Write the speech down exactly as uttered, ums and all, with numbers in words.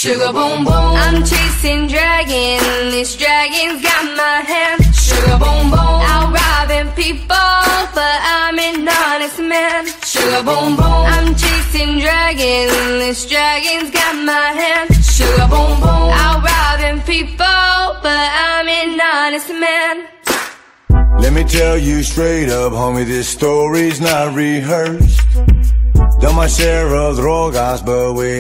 Sugar boom boom, I'm chasing dragons. This dragon's got my hand. Sugar boom boom, out robbing people, but I'm an honest man. Sugar boom boom, I'm chasing dragons. This dragon's got my hand. Sugar boom boom, out robbing people, but I'm an honest man. Let me tell you straight up, homie, this story's not rehearsed. Done my share of drogas, but we